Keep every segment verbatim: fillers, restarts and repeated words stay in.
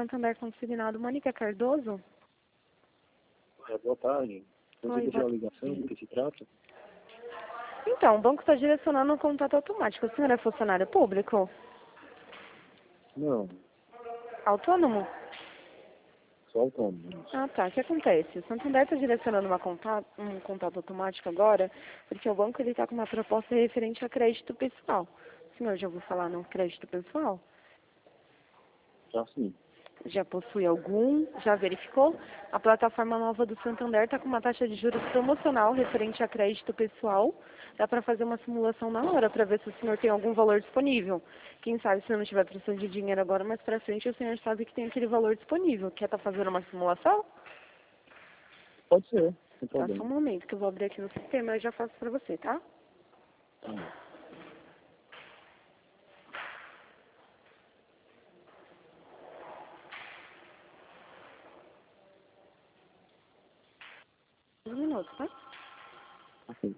Santander Consignado, Mônica Cardoso? É, boa tarde. Você Oi, deixou boa... a ligação do que se trata? Então, o banco está direcionando um contato automático. O senhor é funcionário público? Não, Autônomo? só autônomo. Isso. Ah, tá. O que acontece? O Santander está direcionando uma contato, um contato automático agora, porque o banco está com uma proposta referente a crédito pessoal. O senhor já ouviu falar no crédito pessoal? Já sim. Já possui algum? Já verificou? A plataforma nova do Santander está com uma taxa de juros promocional referente a crédito pessoal. Dá para fazer uma simulação na hora para ver se o senhor tem algum valor disponível. Quem sabe se não estiver precisando de dinheiro agora, mais para frente o senhor sabe que tem aquele valor disponível. Quer estar fazendo uma simulação? Pode ser, sem Tá, só problema. um momento que eu vou abrir aqui no sistema e eu já faço para você, tá? Tá bom. Um minuto, tá? Ok.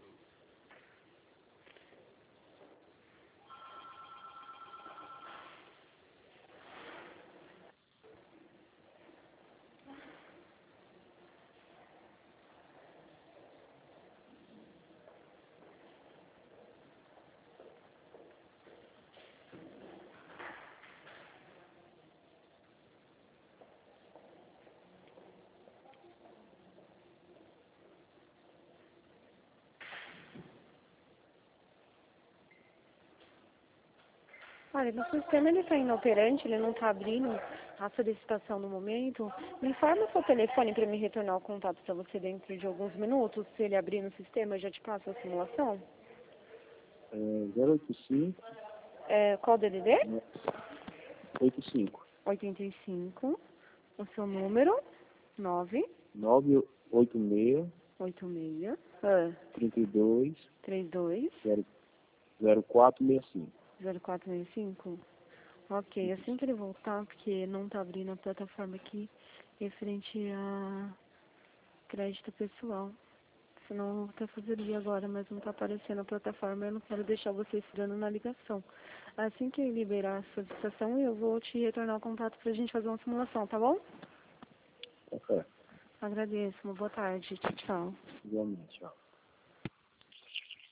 Olha, no sistema ele está inoperante, ele não está abrindo a solicitação no momento. Me informa o seu telefone para me retornar o contato para você dentro de alguns minutos. Se ele abrir no sistema, eu já te passo a simulação. É, zero oito cinco, É, qual D D D? oito cinco, oitenta e cinco. O seu número? nove nove oito seis, oito seis ah, trinta e dois, trinta e dois zero quatro seis cinco. zero quatro seis cinco. Ok, assim que ele voltar, porque não está abrindo a plataforma aqui referente a crédito pessoal. Senão eu até fazeria agora, mas não está aparecendo a plataforma. Eu não quero deixar você esperando na ligação. Assim que eu liberar a solicitação, eu vou te retornar o contato para a gente fazer uma simulação, tá bom? Tá certo. Agradeço. Uma boa tarde. Tchau, tchau. Igualmente, tchau.